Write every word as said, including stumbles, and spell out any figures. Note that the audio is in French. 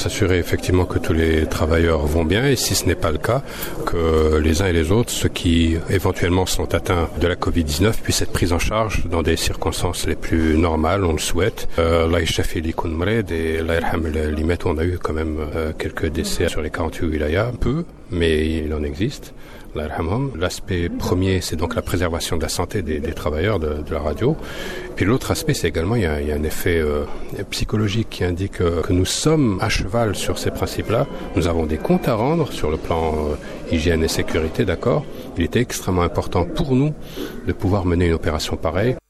s'assurer effectivement que tous les travailleurs vont bien et si ce n'est pas le cas, que les uns et les autres, ceux qui éventuellement sont atteints de la covid dix-neuf, puissent être pris en charge dans des circonstances les plus normales, on le souhaite. Allah yashfi li kun mrid et Allah yarham limet, on a eu quand même euh, quelques décès sur les quarante-huit wilayas, peu, mais il en existe. L'aspect premier, c'est donc la préservation de la santé des, des travailleurs de, de la radio. Puis l'autre aspect, c'est également, il y a, il y a un effet euh, psychologique qui indique euh, que nous sommes à cheval sur ces principes-là. Nous avons des comptes à rendre sur le plan euh, hygiène et sécurité, d'accord. Il était extrêmement important pour nous de pouvoir mener une opération pareille.